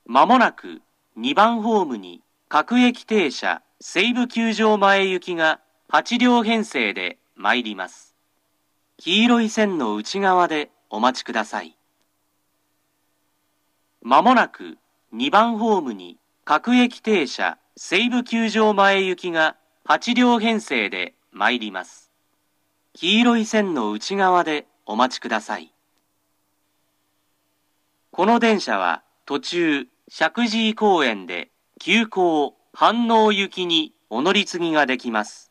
まもなく2番ホームに各駅停車西武球場前行きが8両編成で参ります。黄色い線の内側でお待ちください。まもなく2番ホームに各駅停車西武球場前行きが8両編成で参ります。黄色い線の内側でお待ちください。この電車は途中、石神井公園で急行飯能行きにお乗り継ぎができます。